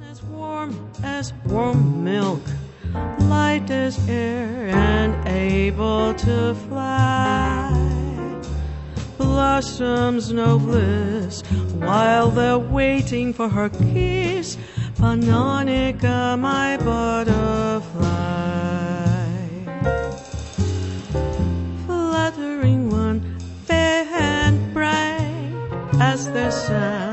As warm milk, light as air, and able to fly. Blossoms no bliss while they're waiting for her kiss. Panonica, my butterfly. Fluttering one, fair and bright as the sun.